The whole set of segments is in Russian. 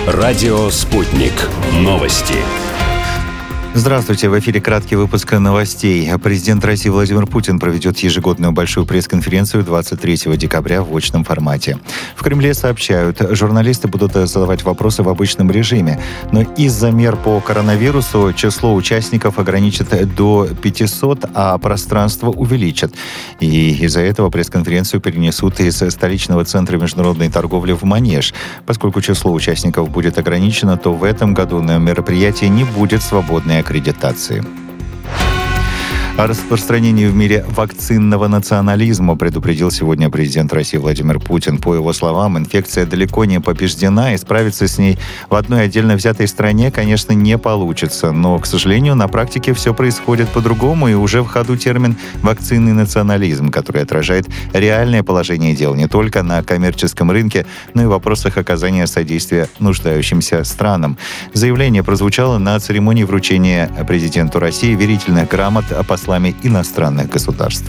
Радио «Спутник». Новости. Здравствуйте, в эфире краткий выпуск новостей. Президент России Владимир Путин проведет ежегодную большую пресс-конференцию 23 декабря в очном формате. В Кремле сообщают, журналисты будут задавать вопросы в обычном режиме, но из-за мер по коронавирусу число участников ограничат до 500, а пространство увеличат. И из-за этого пресс-конференцию перенесут из столичного центра международной торговли в Манеж. Поскольку число участников будет ограничено, то в этом году на мероприятии не будет свободной аккредитации. О распространении в мире вакцинного национализма предупредил сегодня президент России Владимир Путин. По его словам, инфекция далеко не побеждена, и справиться с ней в одной отдельно взятой стране, конечно, не получится. Но, к сожалению, на практике все происходит по-другому, и уже в ходу термин «вакцинный национализм», который отражает реальное положение дел не только на коммерческом рынке, но и в вопросах оказания содействия нуждающимся странам. Заявление прозвучало на церемонии вручения президенту России верительных грамот послами иностранных государств.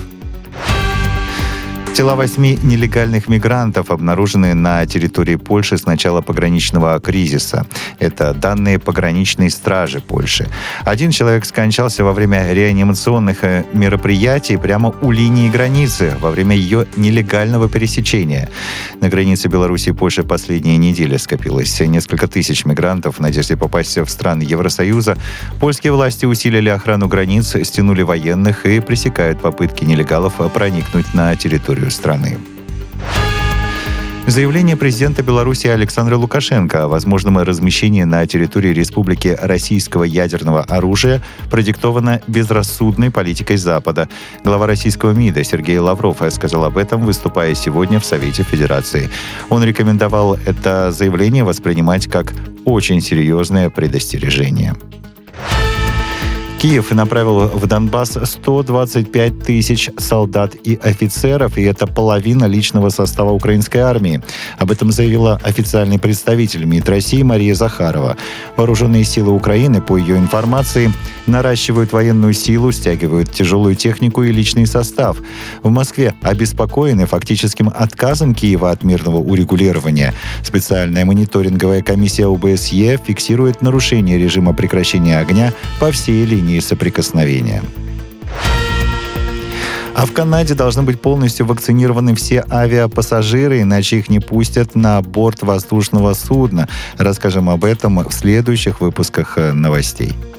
Тела 8 нелегальных мигрантов обнаружены на территории Польши с начала пограничного кризиса. Это данные пограничной стражи Польши. Один человек скончался во время реанимационных мероприятий прямо у линии границы, во время ее нелегального пересечения. На границе Беларуси и Польши последние недели скопилось несколько тысяч мигрантов в надежде попасть в страны Евросоюза. Польские власти усилили охрану границ, стянули военных и пресекают попытки нелегалов проникнуть на территорию страны. Заявление президента Беларуси Александра Лукашенко о возможном размещении на территории республики российского ядерного оружия продиктовано безрассудной политикой Запада. Глава российского МИДа Сергей Лавров сказал об этом, выступая сегодня в Совете Федерации. Он рекомендовал это заявление воспринимать как очень серьезное предостережение. Киев направил в Донбасс 125 тысяч солдат и офицеров, и это половина личного состава украинской армии. Об этом заявила официальный представитель МИД России Мария Захарова. Вооруженные силы Украины, по ее информации, наращивают военную силу, стягивают тяжелую технику и личный состав. В Москве обеспокоены фактическим отказом Киева от мирного урегулирования. Специальная мониторинговая комиссия ОБСЕ фиксирует нарушение режима прекращения огня по всей линии соприкосновения. А в Канаде должны быть полностью вакцинированы все авиапассажиры, иначе их не пустят на борт воздушного судна. Расскажем об этом в следующих выпусках новостей.